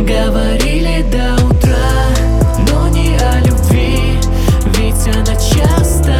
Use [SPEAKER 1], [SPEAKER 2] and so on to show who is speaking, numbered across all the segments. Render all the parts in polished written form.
[SPEAKER 1] Говорили до утра, но не о любви, ведь она часто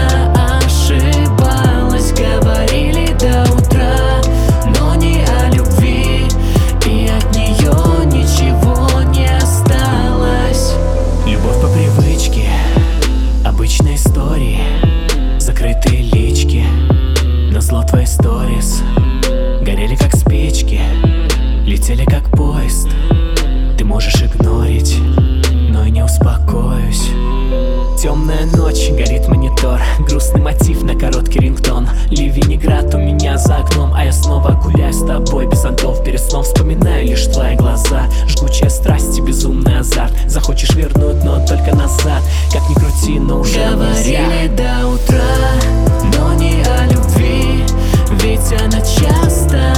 [SPEAKER 1] ошибалась. Говорили до утра, но не о любви, и от нее ничего не осталось. Любовь по привычке, обычные истории, закрытые лички, назло твои сторис горели как спички, летели как поезд. Ты можешь игнорить, но и не успокоюсь. Темная ночь, горит монитор, грустный мотив на короткий рингтон. Ливень и град у меня за окном, а я снова гуляю с тобой без зонтов. Перед сном вспоминаю лишь твои глаза, жгучая страсть и безумный азарт. Захочешь вернуть, но только назад, как ни крути, но уже нельзя. Говорили до утра, но не о любви, ведь она часто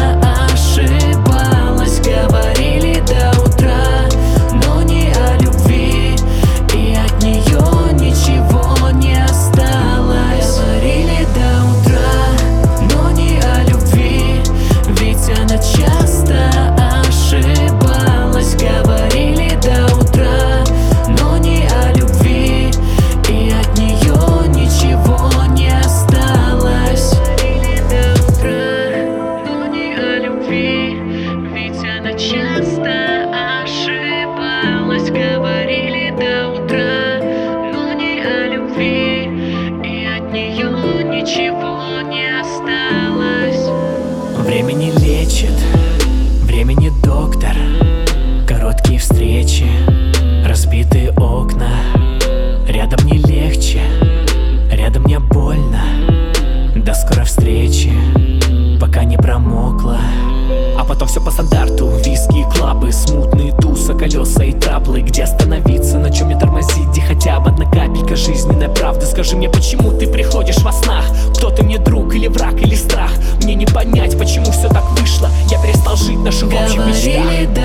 [SPEAKER 1] ошибалась. Говорили до утра, но не о любви, и от нее ничего не осталось. Говорили до утра, но не о любви, ведь она часто ошибалась. Говорили до утра, но не о любви, и от нее ничего не осталось. Говорили до утра, но не о любви, ведь она часто ошибалась. Говорили до утра, но не о любви, и от нее ничего не осталось. Время не лечит, время не доктор. Короткие встречи, разбитые окна. Рядом не легче, рядом не больно. До скорой встречи, пока не промокла. А потом все по стандарту, виски и клабы, смутные туса, колеса и траблы. Где остановиться, на чем не тормозить, где хотя бы одна капелька жизненной правды. Скажи мне, почему ты приходишь во снах? Кто ты мне, друг или враг или страх? Мне не понять, почему все так вышло. Я перестал жить в наших общих мечтах.